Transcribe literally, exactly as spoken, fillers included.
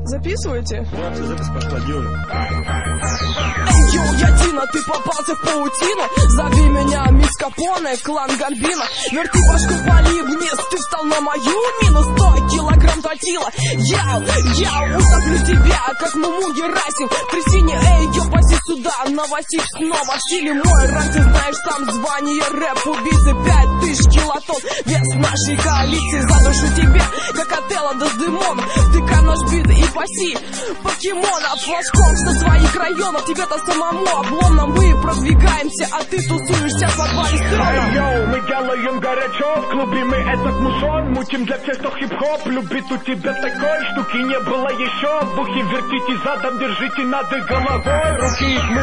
Записывайте? Да, все, запись пошла, делаем. Эй, йоу, я Дина, ты попался в паутину. Зови меня мисс Капоне, клан Гальбина. Верти башку, вали вниз, ты встал на мою мину. Сто килограмм тротила. Яу, яу, утоплю тебя, как Муму Герасим. Трясине, эй, йоу, паси сюда. Новосик снова в стиле мой. Раньше знаешь сам звание рэп убийцы. Пять тысяч килотонн, вес нашей коалиции. Задушу тебя, как Отелло Дездемона. Ты канаш бит и паси покемона. Флажком со своих районов, тебе-то самому обломно. Мы продвигаемся, а ты тусуешься в подвале строна. Йоу, мы делаем горячо, в клубе мы этот мусон. Мутим для тех, кто хип-хоп любит, у тебя такой штуки не было еще. Бухи вертите задом, держите над головой руки.